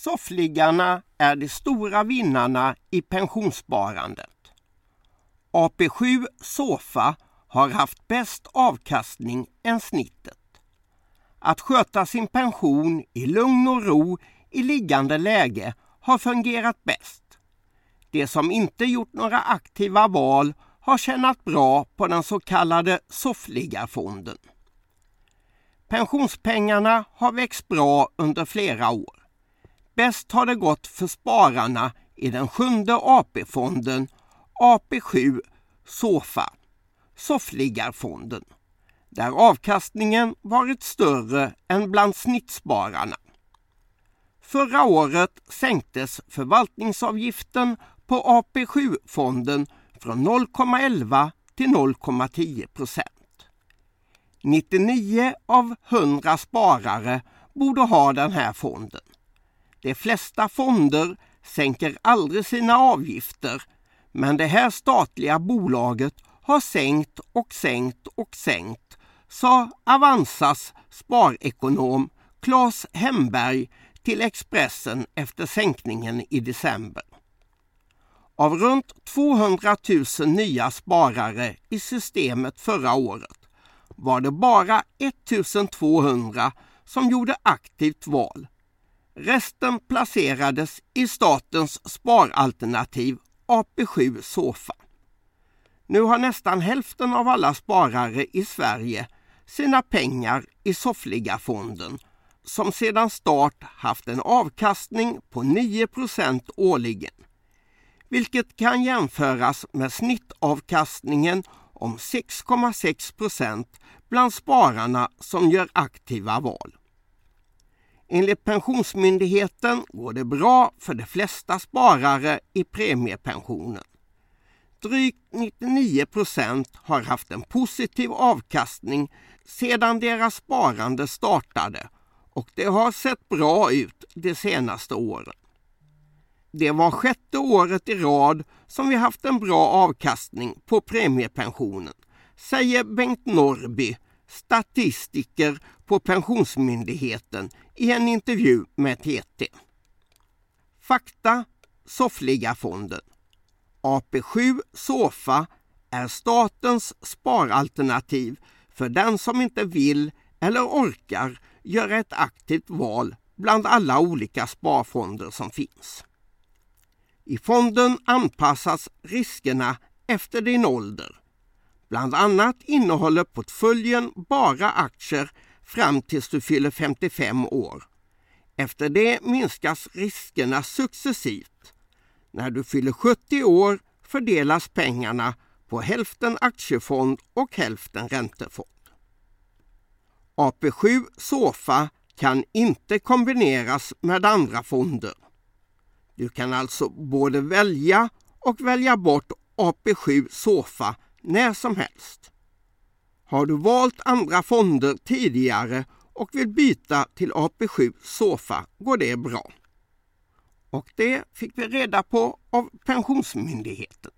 Soffliggarna är de stora vinnarna i pensionssparandet. AP7 Sofa har haft bäst avkastning än snittet. Att sköta sin pension i lugn och ro i liggande läge har fungerat bäst. De som inte gjort några aktiva val har tjänat bra på den så kallade soffliggarfonden. Pensionspengarna har växt bra under flera år. Bäst har det gått för spararna i den 7:e AP-fonden AP7 Sofa, soffliggarfonden, där avkastningen varit större än bland snittspararna. Förra året sänktes förvaltningsavgiften på AP7-fonden från 0,11 till 0,10%. 99 av 100 sparare borde ha den här fonden. De flesta fonder sänker aldrig sina avgifter, men det här statliga bolaget har sänkt och sänkt och sänkt, sa Avanzas sparekonom Claes Hemberg till Expressen efter sänkningen i december. Av runt 200 000 nya sparare i systemet förra året var det bara 1200 som gjorde aktivt val. Resten placerades i statens sparalternativ AP7 Sofa. Nu har nästan hälften av alla sparare i Sverige sina pengar i soffliggarfonden, som sedan start haft en avkastning på 9% årligen, vilket kan jämföras med snittavkastningen om 6,6% bland spararna som gör aktiva val. Enligt Pensionsmyndigheten går det bra för de flesta sparare i premiepensionen. Drygt 99% har haft en positiv avkastning sedan deras sparande startade, och det har sett bra ut de senaste åren. Det var 6:e året i rad som vi haft en bra avkastning på premiepensionen, säger Bengt Norrby, statistiker på Pensionsmyndigheten, i en intervju med TT. Fakta: soffliggarfonden. AP7 Sofa är statens sparalternativ för den som inte vill eller orkar göra ett aktivt val bland alla olika sparfonder som finns. I fonden anpassas riskerna efter din ålder. Bland annat innehåller portföljen bara aktier fram tills du fyller 55 år. Efter det minskas riskerna successivt. När du fyller 70 år fördelas pengarna på hälften aktiefond och hälften räntefond. AP7 Sofa kan inte kombineras med andra fonder. Du kan alltså både välja och välja bort AP7 Sofa när som helst. Har du valt andra fonder tidigare och vill byta till AP7 Sofa går det bra. Och det fick vi reda på av Pensionsmyndigheten.